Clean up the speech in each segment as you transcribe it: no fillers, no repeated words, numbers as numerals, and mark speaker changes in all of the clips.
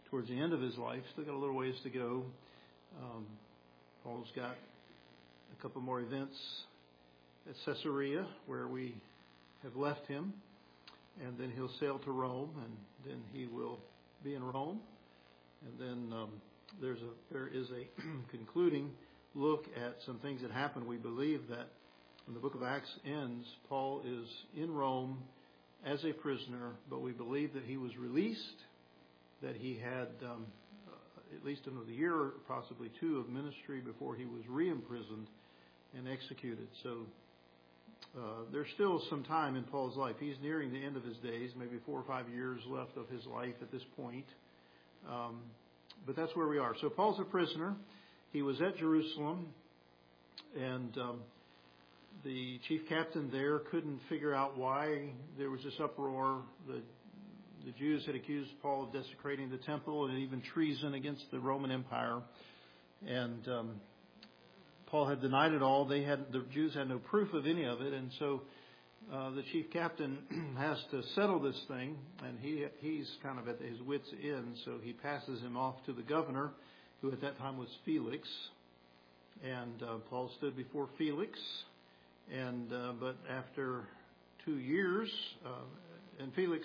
Speaker 1: towards the end of his life. Still got a little ways to go. Paul's got a couple more events at Caesarea where we have left him, and then he'll sail to Rome, and then he will be in Rome. And then there is a concluding look at some things that happened. We believe that when the book of Acts ends, Paul is in Rome as a prisoner, but we believe that he was released, that he had at least another year or possibly two of ministry before he was re-imprisoned and executed. So there's still some time in Paul's life. He's nearing the end of his days, maybe 4 or 5 years left of his life at this point. But that's where we are. So Paul's a prisoner. He was at Jerusalem, and the chief captain there couldn't figure out why there was this uproar. The Jews had accused Paul of desecrating the temple and even treason against the Roman Empire. And Paul had denied it all. The Jews had no proof of any of it. And so the chief captain has to settle this thing. And he's kind of at his wit's end. So he passes him off to the governor, who at that time was Felix. And Paul stood before Felix. And but after 2 years, and Felix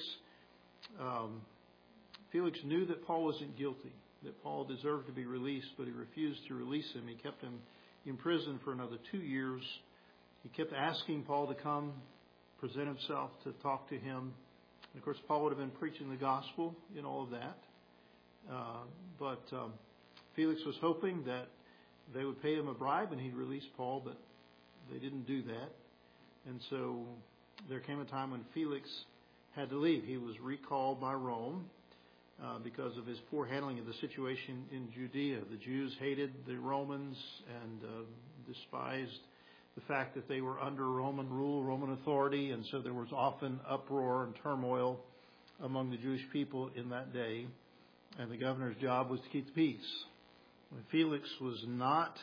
Speaker 1: knew that Paul wasn't guilty, that Paul deserved to be released, but he refused to release him. He kept him in prison for another 2 years. He kept asking Paul to come, present himself, to talk to him. And of course, Paul would have been preaching the gospel in all of that. But Felix was hoping that they would pay him a bribe and he'd release Paul, but they didn't do that. And so there came a time when Felix had to leave. He was recalled by Rome because of his poor handling of the situation in Judea. The Jews hated the Romans and despised the fact that they were under Roman rule, Roman authority, and so there was often uproar and turmoil among the Jewish people in that day. And the governor's job was to keep the peace. Felix was not,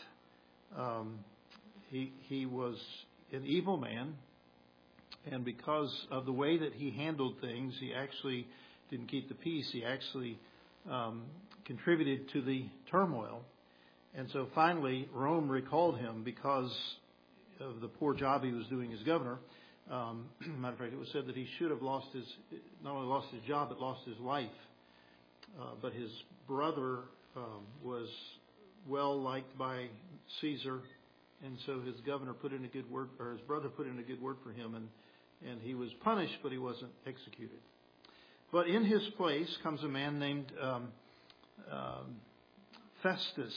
Speaker 1: he was an evil man, and because of the way that he handled things, he actually didn't keep the peace. He actually contributed to the turmoil. And so finally, Rome recalled him because of the poor job he was doing as governor. Matter of fact, it was said that he should have not only lost his job, but lost his life. But his brother was well liked by Caesar, and so his governor put in a good word, or his brother put in a good word for him, and he was punished, but he wasn't executed. But in his place comes a man named Festus,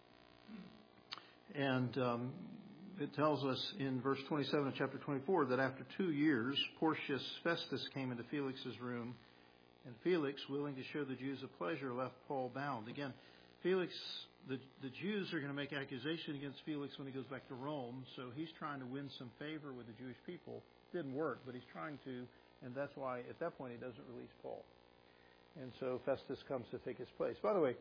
Speaker 1: and it tells us in verse 27 of chapter 24 that after 2 years, Porcius Festus came into Felix's room, and Felix, willing to show the Jews a pleasure, left Paul bound. Again, Felix, the Jews are going to make accusation against Felix when he goes back to Rome, so he's trying to win some favor with the Jewish people. Didn't work, but he's trying to, and that's why at that point he doesn't release Paul. And so Festus comes to take his place. By the way,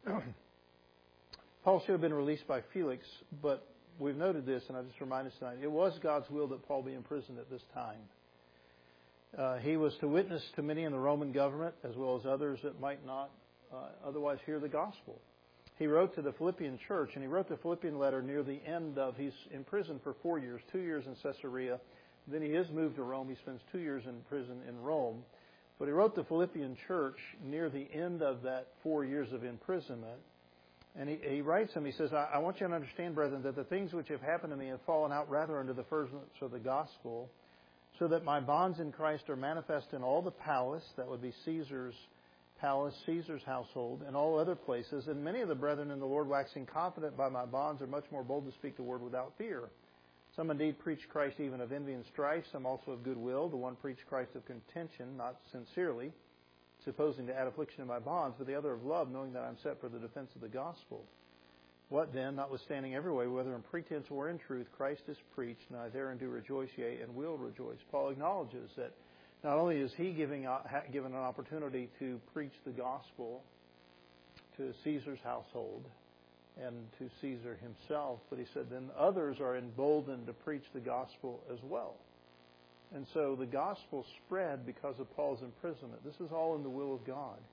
Speaker 1: Paul should have been released by Felix, but we've noted this, and I just remind us tonight, it was God's will that Paul be imprisoned at this time. He was to witness to many in the Roman government, as well as others that might not otherwise hear the gospel. He wrote to the Philippian church, and he wrote the Philippian letter near the end of, he's in prison for 4 years, 2 years in Caesarea. Then he is moved to Rome. He spends 2 years in prison in Rome. But he wrote the Philippian church near the end of that 4 years of imprisonment. And he writes them, he says, I want you to understand, brethren, that the things which have happened to me have fallen out rather under the furtherance of the gospel, so that my bonds in Christ are manifest in all the palace, that would be Caesar's palace, Caesar's household, and all other places. And many of the brethren in the Lord, waxing confident by my bonds, are much more bold to speak the word without fear. Some indeed preach Christ even of envy and strife, some also of goodwill. The one preached Christ of contention, not sincerely, supposing to add affliction to my bonds, but the other of love, knowing that I am set for the defense of the gospel. What then, notwithstanding every way, whether in pretense or in truth, Christ is preached, and I therein do rejoice, yea, and will rejoice. Paul acknowledges that not only is he given an opportunity to preach the gospel to Caesar's household and to Caesar himself, but he said then others are emboldened to preach the gospel as well. And so the gospel spread because of Paul's imprisonment. This is all in the will of God.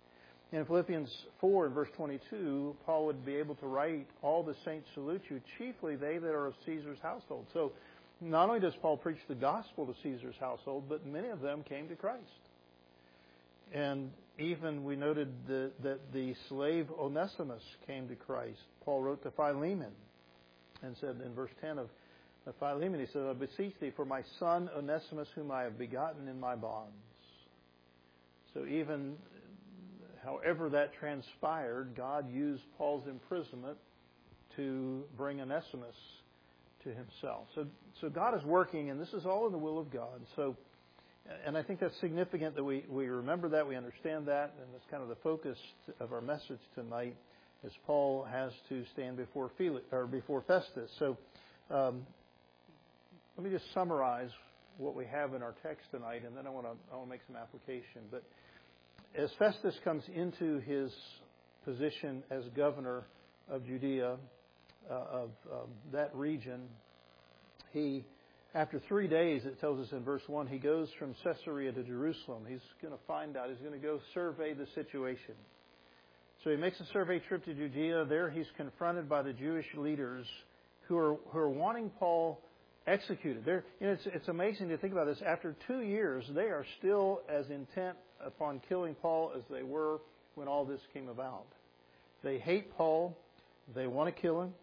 Speaker 1: In Philippians 4 and verse 22, Paul would be able to write, "All the saints salute you, chiefly they that are of Caesar's household." So not only does Paul preach the gospel to Caesar's household, but many of them came to Christ. And even we noted that the slave Onesimus came to Christ. Paul wrote to Philemon and said in verse 10 of Philemon, he said, "I beseech thee for my son Onesimus, whom I have begotten in my bonds." So even however that transpired, God used Paul's imprisonment to bring Onesimus to himself. So God is working, and this is all in the will of God. And I think that's significant that we remember that, we understand that, and that's kind of the focus of our message tonight, as Paul has to stand before Festus. So let me just summarize what we have in our text tonight, and then I want to make some application. But as Festus comes into his position as governor of Judea, of that region, after 3 days, it tells us in verse 1, he goes from Caesarea to Jerusalem. He's going to find out. He's going to go survey the situation. So he makes a survey trip to Judea. There he's confronted by the Jewish leaders who are wanting Paul executed. It's amazing to think about this. After 2 years, they are still as intent upon killing Paul as they were when all this came about. They hate Paul. They want to kill him.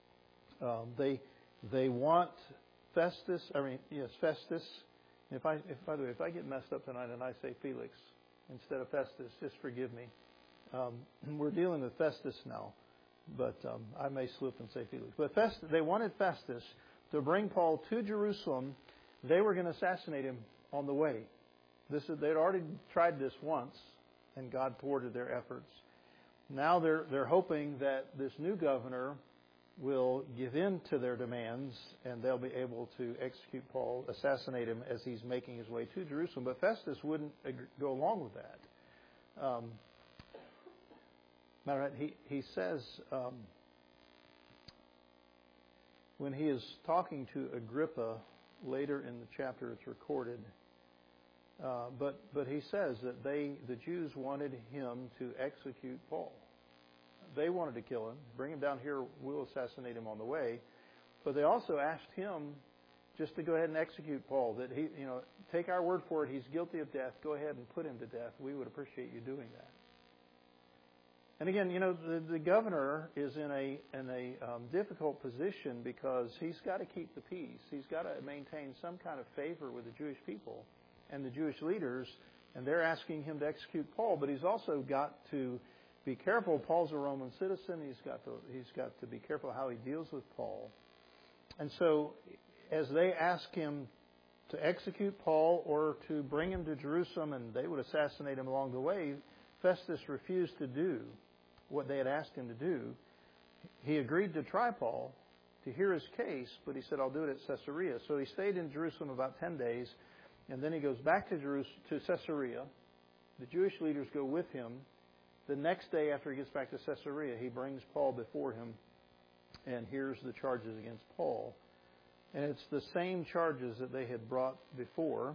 Speaker 1: They want Festus. Festus. By the way, if I get messed up tonight and I say Felix instead of Festus, just forgive me. We're dealing with Festus now, but I may slip and say Felix. But they wanted Festus to bring Paul to Jerusalem. They were going to assassinate him on the way. They'd already tried this once, and God thwarted their efforts. Now they're hoping that this new governor will give in to their demands, and they'll be able to execute Paul, assassinate him as he's making his way to Jerusalem. But Festus wouldn't go along with that. Matter of fact, he says when he is talking to Agrippa later in the chapter, it's recorded. But he says that the Jews wanted him to execute Paul. They wanted to kill him, bring him down here, we'll assassinate him on the way. But they also asked him just to go ahead and execute Paul. That he, take our word for it, he's guilty of death. Go ahead and put him to death. We would appreciate you doing that. And again, the governor is in a difficult position because he's got to keep the peace. He's got to maintain some kind of favor with the Jewish people and the Jewish leaders, and they're asking him to execute Paul. But he's also got to be careful. Paul's a Roman citizen. He's got to be careful how he deals with Paul. And so, as they ask him to execute Paul or to bring him to Jerusalem, and they would assassinate him along the way, Festus refused to do what they had asked him to do. He agreed to try Paul, to hear his case, but he said, "I'll do it at Caesarea." So he stayed in Jerusalem about 10 days, and then he goes back to Caesarea. The Jewish leaders go with him. The next day after he gets back to Caesarea, he brings Paul before him and hears the charges against Paul. And it's the same charges that they had brought before.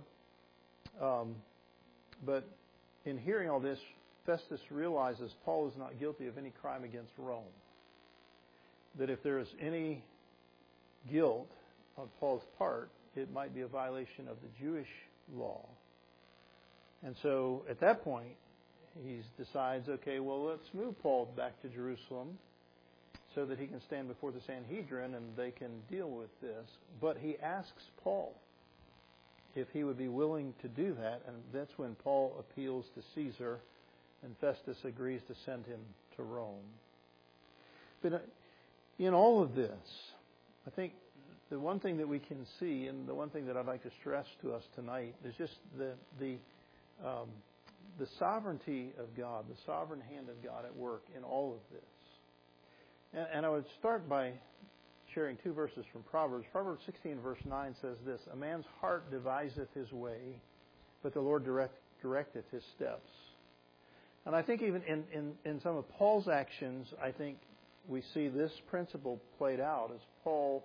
Speaker 1: But in hearing all this, Festus realizes Paul is not guilty of any crime against Rome. That if there is any guilt on Paul's part, it might be a violation of the Jewish law. And so at that point, he decides, okay, well, let's move Paul back to Jerusalem so that he can stand before the Sanhedrin and they can deal with this. But he asks Paul if he would be willing to do that, and that's when Paul appeals to Caesar, and Festus agrees to send him to Rome. But in all of this, I think the one thing that we can see, and the one thing that I'd like to stress to us tonight, is just the sovereignty of God, the sovereign hand of God at work in all of this. And I would start by sharing 2 verses from Proverbs. Proverbs 16, verse 9 says this: "A man's heart deviseth his way, but the Lord directeth his steps." And I think even in some of Paul's actions, I think we see this principle played out as Paul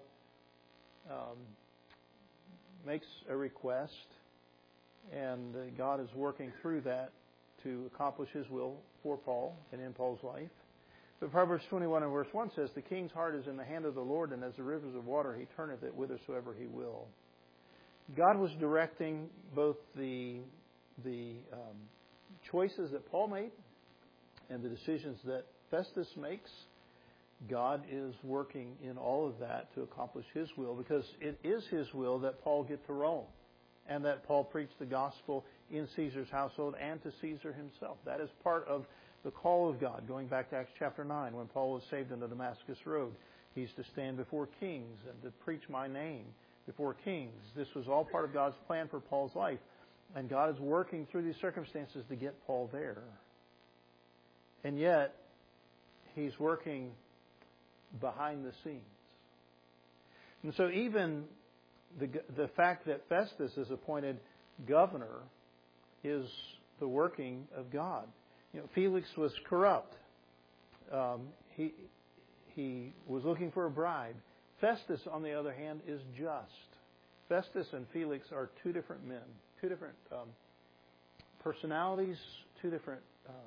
Speaker 1: makes a request, and God is working through that to accomplish his will for Paul and in Paul's life. But Proverbs 21 and verse 1 says, "The king's heart is in the hand of the Lord, and as the rivers of water he turneth it whithersoever he will." God was directing both the choices that Paul made and the decisions that Festus makes. God is working in all of that to accomplish his will, because it is his will that Paul get to Rome and that Paul preach the gospel in Caesar's household and to Caesar himself. That is part of the call of God, going back to Acts chapter 9, when Paul was saved on the Damascus Road. He's to stand before kings and to preach my name before kings. This was all part of God's plan for Paul's life. And God is working through these circumstances to get Paul there. And yet, he's working behind the scenes. And so even the fact that Festus is appointed governor is the working of God. Felix was corrupt. He was looking for a bribe. Festus, on the other hand, is just. Festus and Felix are two different men, two different personalities, two different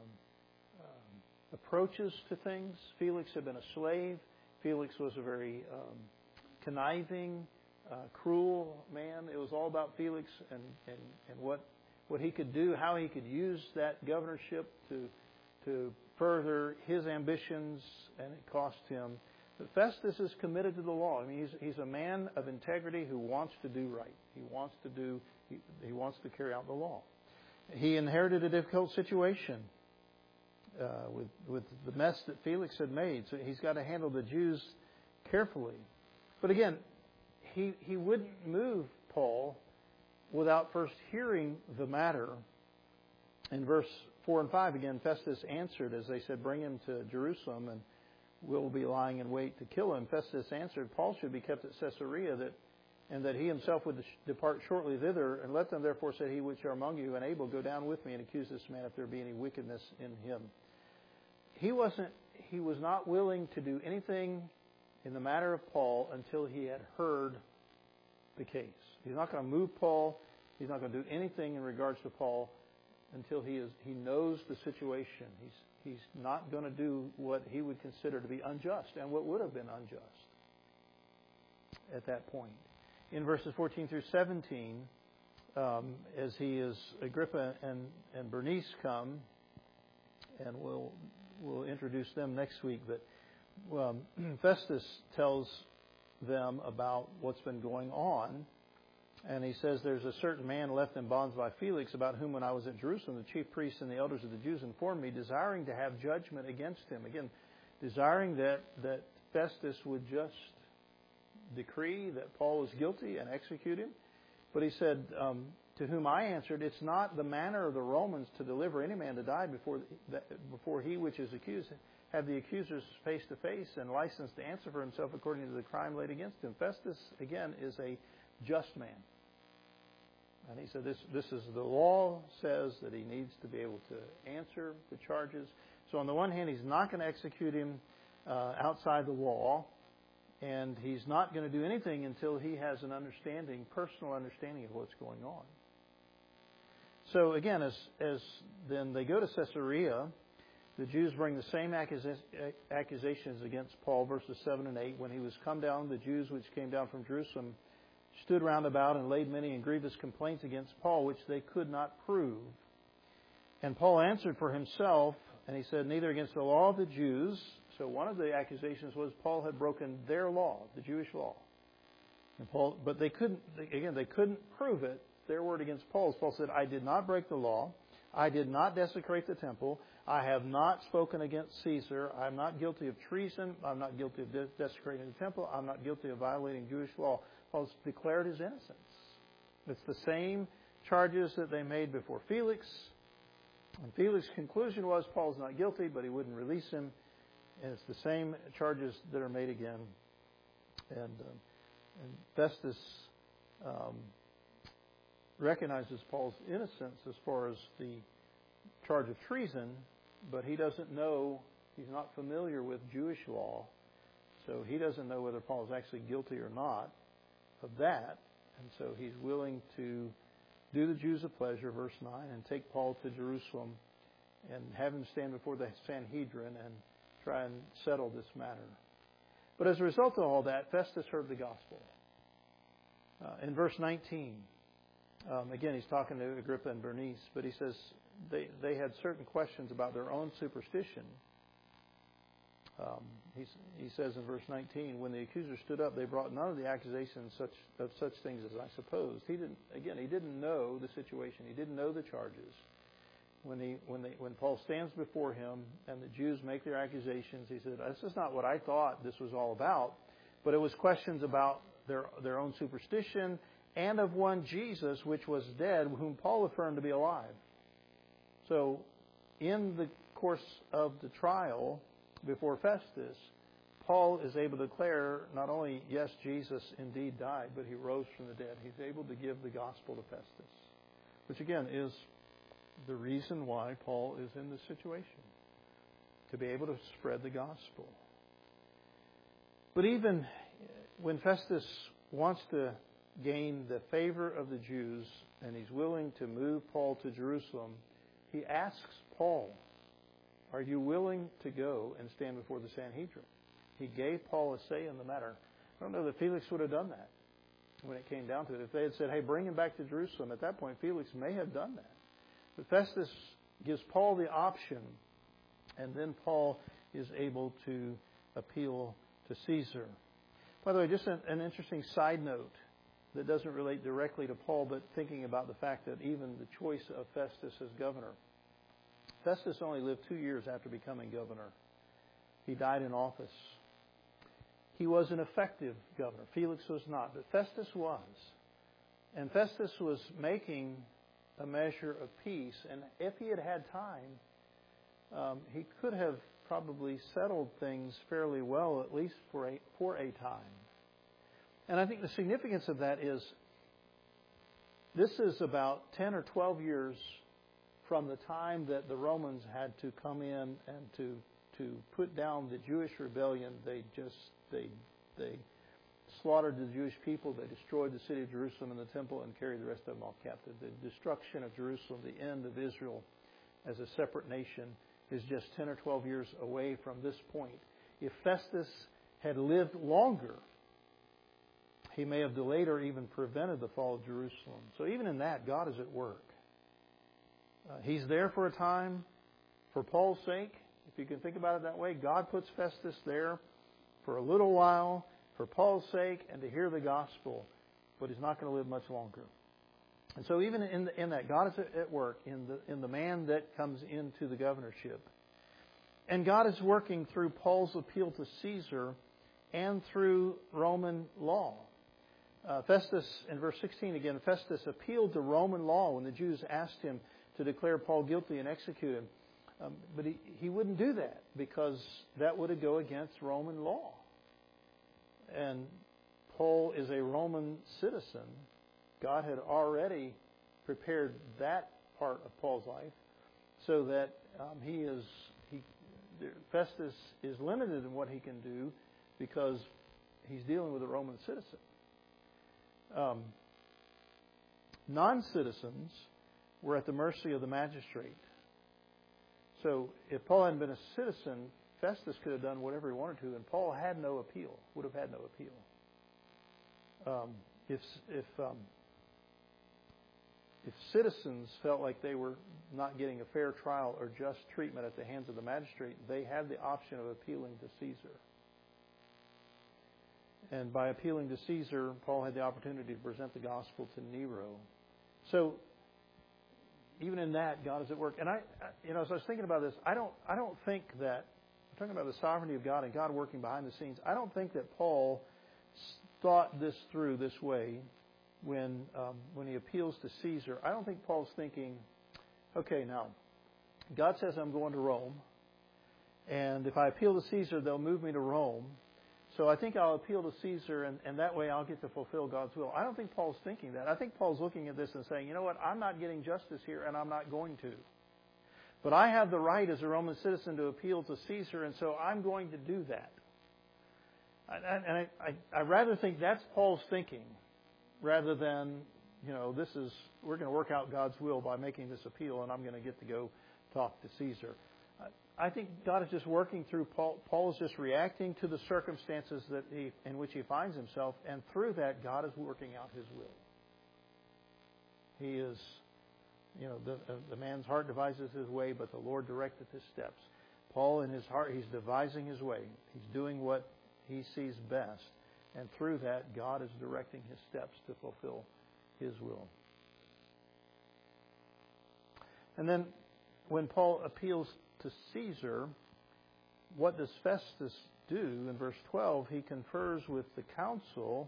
Speaker 1: approaches to things. Felix had been a slave. Felix was a very conniving, cruel man. It was all about Felix and what he could do, how he could use that governorship to further his ambitions, and it cost him. But Festus is committed to the law. I mean, he's a man of integrity who wants to do right. He wants to carry out the law. He inherited a difficult situation with the mess that Felix had made. So he's got to handle the Jews carefully. But again, he wouldn't move Paul without first hearing the matter. In verse 4 and 5, again, Festus answered as they said, "Bring him to Jerusalem, and we'll be lying in wait to kill him." Festus answered, "Paul should be kept at Caesarea, and that he himself would depart shortly thither. And let them therefore, said he, which are among you and able, go down with me and accuse this man if there be any wickedness in him." He was not willing to do anything in the matter of Paul until he had heard the case. He's not going to move Paul. He's not going to do anything in regards to Paul until he knows the situation. He's not going to do what he would consider to be unjust and what would have been unjust at that point. In verses 14 through 17, as Agrippa and Bernice come, and we'll introduce them next week, but Festus tells them about what's been going on. And he says, "There's a certain man left in bonds by Felix, about whom when I was at Jerusalem, the chief priests and the elders of the Jews informed me, desiring to have judgment against him." Again, desiring that Festus would just decree that Paul is guilty and execute him. But he said, "To whom I answered, it's not the manner of the Romans to deliver any man to die before he which is accused have the accusers face to face and license to answer for himself according to the crime laid against him." Festus, again, is a just man. And he said, this is the law says that he needs to be able to answer the charges. So on the one hand, he's not going to execute him outside the law, and he's not going to do anything until he has an personal understanding of what's going on. So again, as then they go to Caesarea, the Jews bring the same accusations against Paul, verses 7 and 8. "When he was come down, the Jews which came down from Jerusalem stood round about and laid many and grievous complaints against Paul, which they could not prove. And Paul answered for himself, and he said, neither against the law of the Jews." So one of the accusations was Paul had broken their law, the Jewish law. But they couldn't prove it. Their word against Paul's. Paul said, "I did not break the law. I did not desecrate the temple. I have not spoken against Caesar. I'm not guilty of treason. I'm not guilty of desecrating the temple. I'm not guilty of violating Jewish law." Paul's declared his innocence. It's the same charges that they made before Felix. And Felix's conclusion was Paul's not guilty, but he wouldn't release him. And it's the same charges that are made again. And Festus recognizes Paul's innocence as far as the charge of treason, but he doesn't know, he's not familiar with Jewish law, so he doesn't know whether Paul is actually guilty or not of that. And so he's willing to do the Jews a pleasure, verse 9, and take Paul to Jerusalem and have him stand before the Sanhedrin and try and settle this matter. But as a result of all that, Festus heard the gospel. In verse 19, again, he's talking to Agrippa and Bernice, but he says they had certain questions about their own superstition. He says in verse 19, when the accusers stood up, they brought none of the accusations of such things as I supposed. He didn't know the situation. He didn't know the charges. When Paul stands before him and the Jews make their accusations, he said, "This is not what I thought this was all about," but it was questions about their own superstition and of one Jesus, which was dead, whom Paul affirmed to be alive. So, in the course of the trial before Festus, Paul is able to declare not only, yes, Jesus indeed died, but he rose from the dead. He's able to give the gospel to Festus, which again is the reason why Paul is in this situation, to be able to spread the gospel. But even when Festus wants to gain the favor of the Jews and he's willing to move Paul to Jerusalem, he asks Paul, "Are you willing to go and stand before the Sanhedrin?" He gave Paul a say in the matter. I don't know that Felix would have done that when it came down to it. If they had said, "Hey, bring him back to Jerusalem," at that point Felix may have done that. But Festus gives Paul the option, and then Paul is able to appeal to Caesar. By the way, just an interesting side note that doesn't relate directly to Paul, but thinking about the fact that even the choice of Festus as governor. Festus only lived 2 years after becoming governor. He died in office. He was an effective governor. Felix was not, but Festus was. And Festus was making a measure of peace, and if he had had time, he could have probably settled things fairly well, at least for a time. And I think the significance of that is this is about 10 or 12 years from the time that the Romans had to come in and to put down the Jewish rebellion. They slaughtered the Jewish people. They destroyed the city of Jerusalem and the temple and carried the rest of them off captive. The destruction of Jerusalem, the end of Israel as a separate nation, is just 10 or 12 years away from this point. If Festus had lived longer, he may have delayed or even prevented the fall of Jerusalem. So even in that, God is at work. He's there for a time for Paul's sake. If you can think about it that way, God puts Festus there for a little while for Paul's sake and to hear the gospel, but he's not going to live much longer. And so even in that, God is at work in the man that comes into the governorship. And God is working through Paul's appeal to Caesar and through Roman law. Festus, in verse 16 again, Festus appealed to Roman law when the Jews asked him to declare Paul guilty and execute him. But he wouldn't do that because that would go against Roman law. And Paul is a Roman citizen. God had already prepared that part of Paul's life so that Festus is limited in what he can do because he's dealing with a Roman citizen. Non-citizens were at the mercy of the magistrate. So if Paul hadn't been a citizen, Festus could have done whatever he wanted to, and Paul had no appeal, would have had no appeal. If citizens felt like they were not getting a fair trial or just treatment at the hands of the magistrate, they had the option of appealing to Caesar. And by appealing to Caesar, Paul had the opportunity to present the gospel to Nero. So even in that, God is at work. And as I was thinking about this, I don't think that, I'm talking about the sovereignty of God and God working behind the scenes, I don't think that Paul thought this through this way when he appeals to Caesar. I don't think Paul's thinking, okay, now, God says I'm going to Rome, and if I appeal to Caesar, they'll move me to Rome. So I think I'll appeal to Caesar, and that way I'll get to fulfill God's will. I don't think Paul's thinking that. I think Paul's looking at this and saying, you know what, I'm not getting justice here, and I'm not going to. But I have the right as a Roman citizen to appeal to Caesar, and so I'm going to do that. And I rather think that's Paul's thinking, rather than, we're going to work out God's will by making this appeal, and I'm going to get to go talk to Caesar. I think God is just working through Paul. Paul is just reacting to the circumstances in which he finds himself, and through that, God is working out His will. He is, the man's heart devises his way, but the Lord directeth his steps. Paul, in his heart, he's devising his way. He's doing what he sees best, and through that, God is directing his steps to fulfill His will. And then, when Paul appeals to Caesar, what does Festus do? In verse 12, he confers with the council,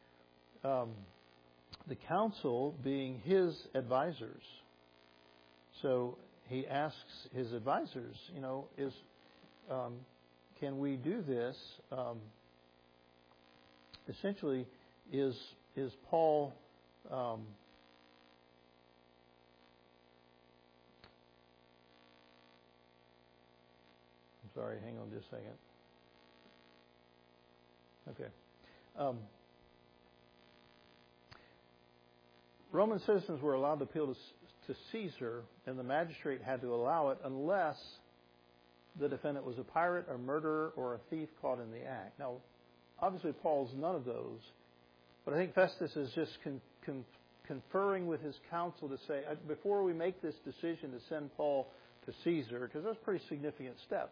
Speaker 1: the council being his advisors. So he asks his advisors, can we do this? Essentially, is Paul sorry, hang on just a second. Okay. Roman citizens were allowed to appeal to Caesar, and the magistrate had to allow it unless the defendant was a pirate, a murderer, or a thief caught in the act. Now, obviously, Paul's none of those, but I think Festus is just conferring with his council to say, before we make this decision to send Paul to Caesar, because that's a pretty significant step,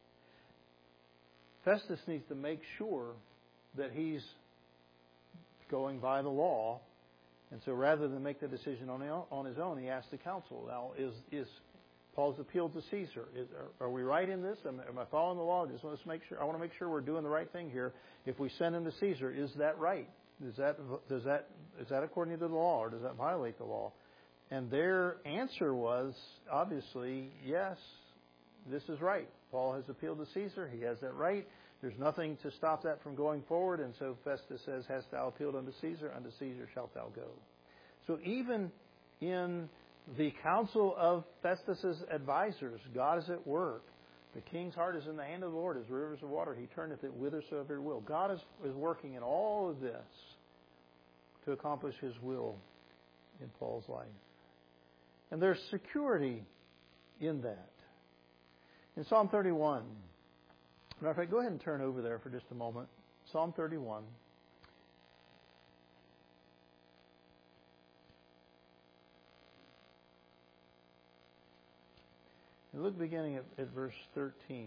Speaker 1: Festus needs to make sure that he's going by the law. And so rather than make the decision on his own, he asked the council, now, is Paul's appeal to Caesar, are we right in this? Am I following the law? I want to make sure we're doing the right thing here. If we send him to Caesar, is that right? Is that according to the law, or does that violate the law? And their answer was, obviously, yes, this is right. Paul has appealed to Caesar. He has that right. There's nothing to stop that from going forward. And so Festus says, hast thou appealed unto Caesar shalt thou go. So even in the council of Festus's advisors, God is at work. The king's heart is in the hand of the Lord, as rivers of water. He turneth it whithersoever he will. God is working in all of this to accomplish His will in Paul's life. And there's security in that. In Psalm 31, matter of fact, go ahead and turn over there for just a moment. Psalm 31. And look beginning at verse 13.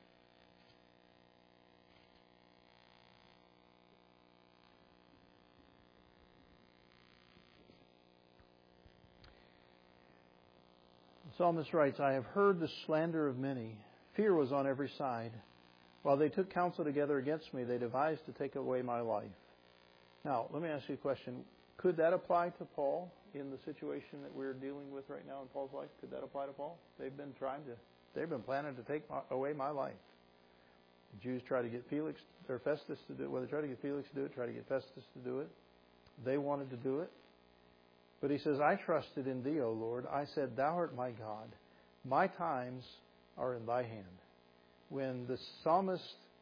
Speaker 1: The psalmist writes, I have heard the slander of many. Fear was on every side. While they took counsel together against me, they devised to take away my life. Now, let me ask you a question. Could that apply to Paul in the situation that we're dealing with right now in Paul's life? Could that apply to Paul? They've been planning to take away my life. The Jews try to get Festus to do it. Well, they try to get Felix to do it, try to get Festus to do it. They wanted to do it. But he says, I trusted in Thee, O Lord. I said, Thou art my God. My times are in Thy hand. When the psalmist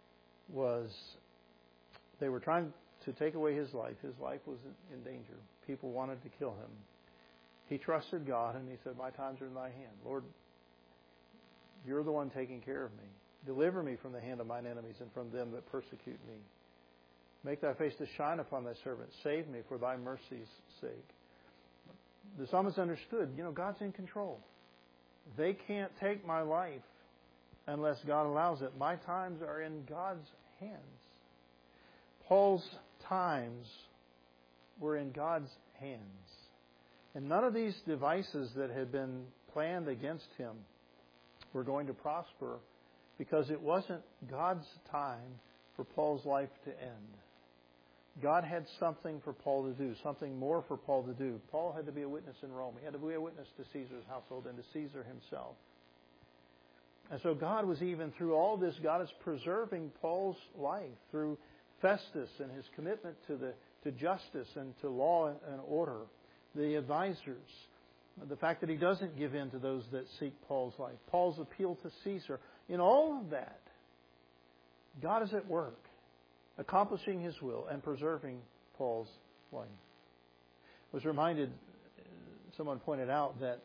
Speaker 1: they were trying to take away his life was in danger. People wanted to kill him. He trusted God and he said, my times are in Thy hand. Lord, You're the one taking care of me. Deliver me from the hand of mine enemies and from them that persecute me. Make Thy face to shine upon Thy servant. Save me for Thy mercy's sake. The psalmist understood, God's in control. They can't take my life unless God allows it. My times are in God's hands. Paul's times were in God's hands. And none of these devices that had been planned against him were going to prosper because it wasn't God's time for Paul's life to end. God had something for Paul to do, something more for Paul to do. Paul had to be a witness in Rome. He had to be a witness to Caesar's household and to Caesar himself. And so God was even through all this, God is preserving Paul's life through Festus and his commitment to justice and to law and order, the advisors, the fact that he doesn't give in to those that seek Paul's life, Paul's appeal to Caesar. In all of that, God is at work, accomplishing His will and preserving Paul's life. I was reminded, someone pointed out that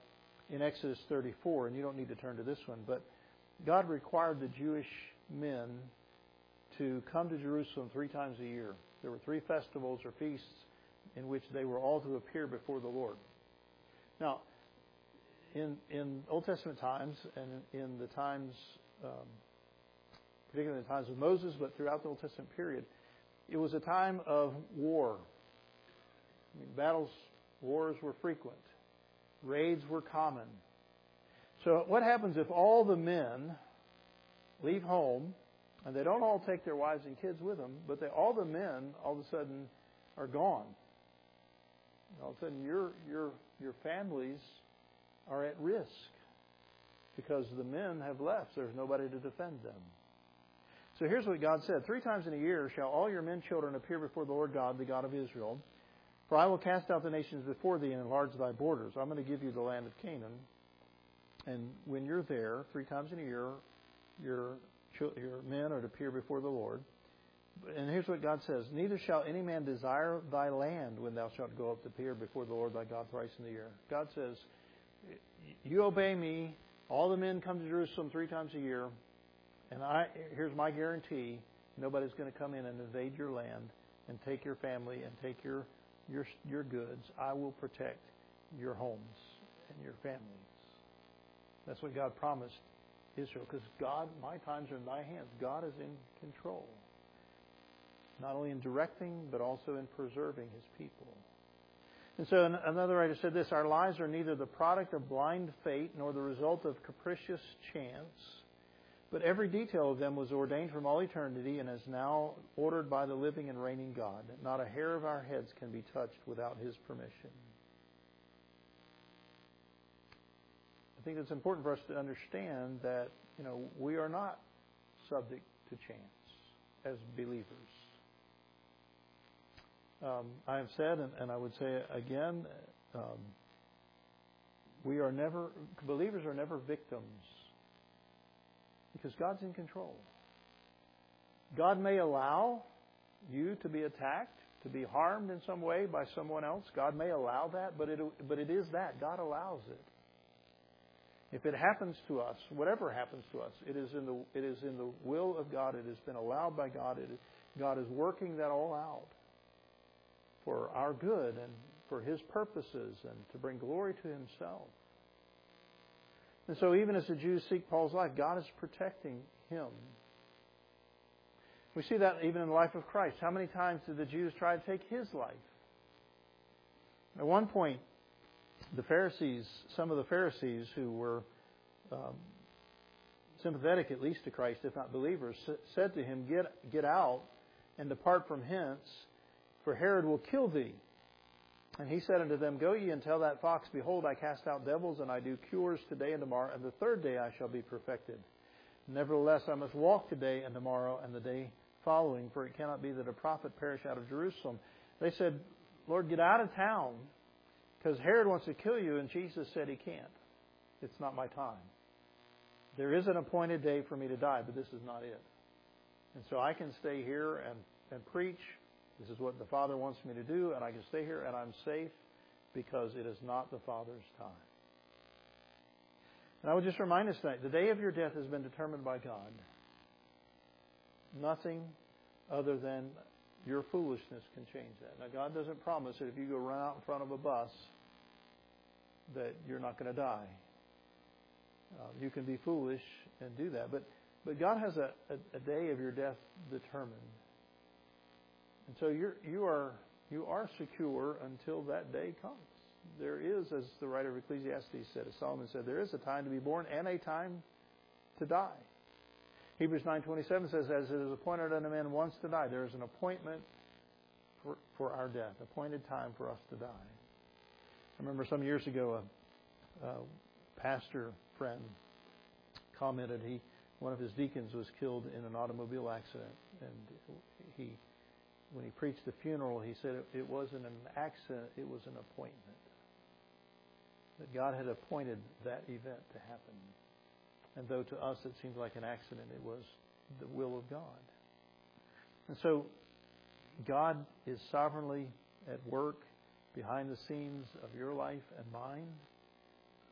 Speaker 1: in Exodus 34, and you don't need to turn to this one, but God required the Jewish men to come to Jerusalem 3 times a year. There were 3 festivals or feasts in which they were all to appear before the Lord. Now, in Old Testament times and in the times, particularly in the times of Moses, but throughout the Old Testament period, it was a time of war. I mean, wars were frequent. Raids were common. So what happens if all the men leave home, and they don't all take their wives and kids with them, but all the men all of a sudden are gone? All of a sudden your families are at risk because the men have left. There's nobody to defend them. So here's what God said. 3 times in a year shall all your men children appear before the Lord God, the God of Israel. For I will cast out the nations before thee and enlarge thy borders. I'm going to give you the land of Canaan. And when you're there, 3 times in a year, your men are to appear before the Lord. And here's what God says. Neither shall any man desire thy land when thou shalt go up to appear before the Lord thy God thrice in the year. God says, you obey me. All the men come to Jerusalem 3 times a year. And here's my guarantee. Nobody's going to come in and invade your land and take your family and take your goods. I will protect your homes and your families. That's what God promised Israel. Because God, my times are in thy hands. God is in control. Not only in directing, but also in preserving His people. And so another writer said this, our lives are neither the product of blind fate nor the result of capricious chance, but every detail of them was ordained from all eternity and is now ordered by the living and reigning God. Not a hair of our heads can be touched without His permission. I think it's important for us to understand that, we are not subject to chance as believers. I have said, and I would say again, believers are never victims. Because God's in control. God may allow you to be attacked, to be harmed in some way by someone else. God may allow that, but it is that. God allows it. If it happens to us, whatever happens to us, it is in the will of God. It has been allowed by God. God is working that all out for our good and for His purposes and to bring glory to Himself. And so even as the Jews seek Paul's life, God is protecting him. We see that even in the life of Christ. How many times did the Jews try to take His life? At one point, some of the Pharisees who were sympathetic at least to Christ, if not believers, said to Him, Get out and depart from hence, for Herod will kill thee. And He said unto them, Go ye and tell that fox, Behold, I cast out devils, and I do cures today and tomorrow, and the 3rd day I shall be perfected. Nevertheless, I must walk today and tomorrow and the day following, for it cannot be that a prophet perish out of Jerusalem. They said, Lord, get out of town, because Herod wants to kill you, and Jesus said He can't. It's not my time. There is an appointed day for me to die, but this is not it. And so I can stay here and preach. This is what the Father wants me to do, and I can stay here and I'm safe because it is not the Father's time. And I would just remind us tonight, the day of your death has been determined by God. Nothing other than your foolishness can change that. Now, God doesn't promise that if you go run out in front of a bus that you're not going to die. You can be foolish and do that. But God has a day of your death determined. And so you are secure until that day comes. There is, as the writer of Ecclesiastes said, as Solomon said, there is a time to be born and a time to die. Hebrews 9:27 says, as it is appointed unto men once to die, there is an appointment for our death, appointed time for us to die. I remember some years ago a pastor friend commented one of his deacons was killed in an automobile accident, and when he preached the funeral, he said it wasn't an accident, it was an appointment. That God had appointed that event to happen. And though to us it seems like an accident, it was the will of God. And so God is sovereignly at work behind the scenes of your life and mine.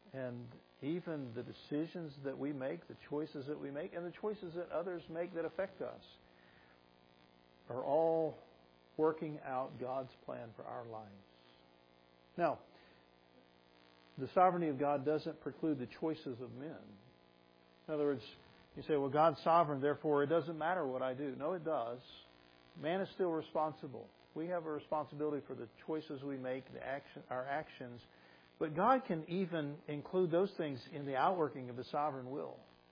Speaker 1: And even the decisions that we make, the choices that we make, and the choices that others make that affect us are all working out God's plan for our lives. Now, the sovereignty of God doesn't preclude the choices of men. In other words, you say, well, God's sovereign, therefore it doesn't matter what I do. No, it does. Man is still responsible. We have a responsibility for the choices we make, our actions. But God can even include those things in the outworking of His sovereign will.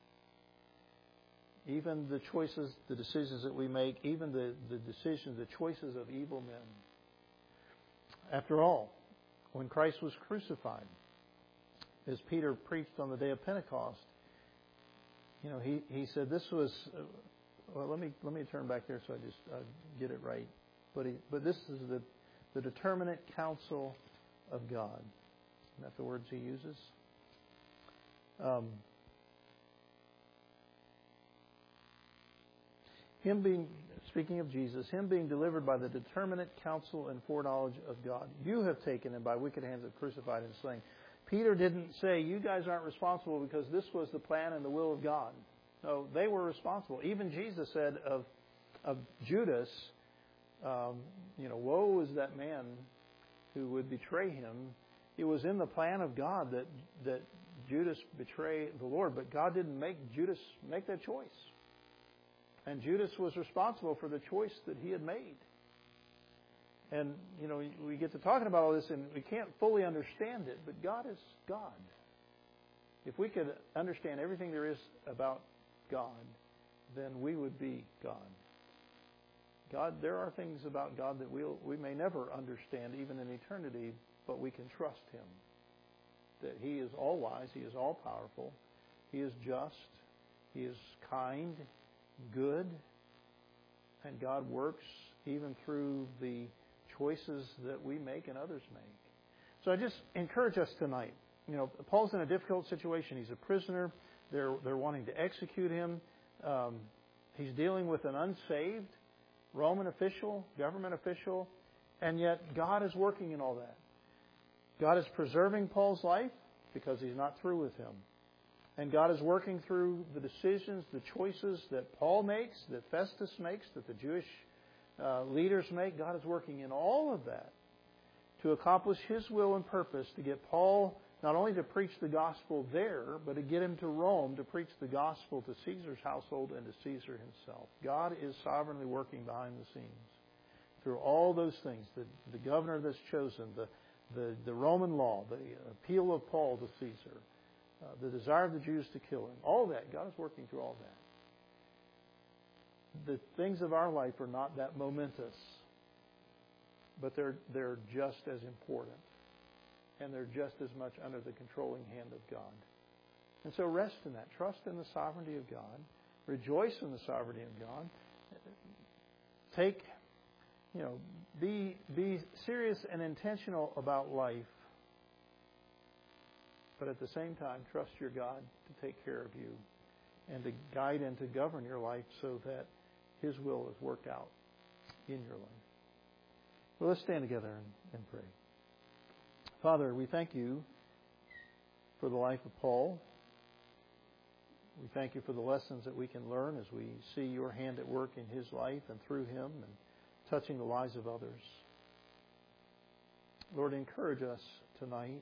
Speaker 1: Even the choices, the decisions that we make, even the decisions, the choices of evil men. After all, when Christ was crucified, as Peter preached on the day of Pentecost, he said this was. Well, let me turn back there so I just get it right. But this is the determinate counsel of God. Isn't that the words he uses? Speaking of Jesus, Him being delivered by the determinate counsel and foreknowledge of God. You have taken Him by wicked hands have crucified and slain. Peter didn't say, you guys aren't responsible because this was the plan and the will of God. No, they were responsible. Even Jesus said of Judas, woe is that man who would betray Him. It was in the plan of God that Judas betray the Lord, but God didn't make Judas make that choice. And Judas was responsible for the choice that he had made. And, we get to talking about all this and we can't fully understand it, but God is God. If we could understand everything there is about God, then we would be God. There are things about God that we may never understand, even in eternity, but we can trust Him. That He is all-wise, He is all-powerful, He is just, He is kind, good, and God works even through the choices that we make and others make. So I just encourage us tonight. Paul's in a difficult situation. He's a prisoner. They're wanting to execute him. He's dealing with an unsaved Roman official, government official, and yet God is working in all that. God is preserving Paul's life because He's not through with him. And God is working through the decisions, the choices that Paul makes, that Festus makes, that the Jewish leaders make. God is working in all of that to accomplish His will and purpose to get Paul not only to preach the gospel there, but to get him to Rome to preach the gospel to Caesar's household and to Caesar himself. God is sovereignly working behind the scenes through all those things. The governor that's chosen, the Roman law, the appeal of Paul to Caesar, the desire of the Jews to kill him. All that, God is working through all that. The things of our life are not that momentous, but they're just as important. And they're just as much under the controlling hand of God. And so rest in that. Trust in the sovereignty of God. Rejoice in the sovereignty of God. Be serious and intentional about life. But at the same time, trust your God to take care of you and to guide and to govern your life so that His will is worked out in your life. Well, let's stand together and pray. Father, we thank You for the life of Paul. We thank You for the lessons that we can learn as we see Your hand at work in his life and through him and touching the lives of others. Lord, encourage us tonight.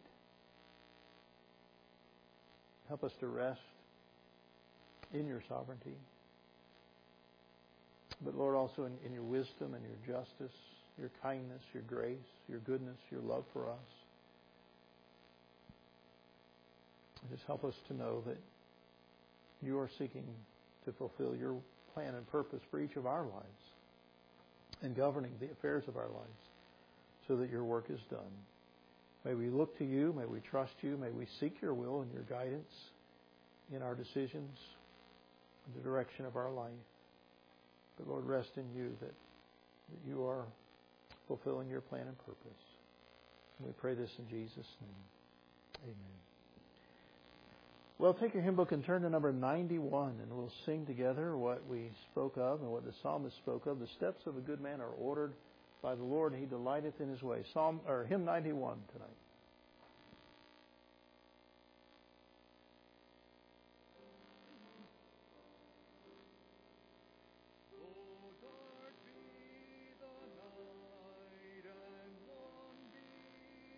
Speaker 1: Help us to rest in Your sovereignty. But Lord, also in Your wisdom and Your justice, Your kindness, Your grace, Your goodness, Your love for us. Just help us to know that You are seeking to fulfill Your plan and purpose for each of our lives and governing the affairs of our lives so that Your work is done. May we look to You. May we trust You. May we seek Your will and Your guidance in our decisions, in the direction of our life. But Lord, rest in You that You are fulfilling Your plan and purpose. And we pray this in Jesus' name. Amen. Well, take your hymn book and turn to number 91, and we'll sing together what we spoke of and what the psalmist spoke of. The steps of a good man are ordered by the Lord, and he delighteth in his way. Hymn 91 tonight.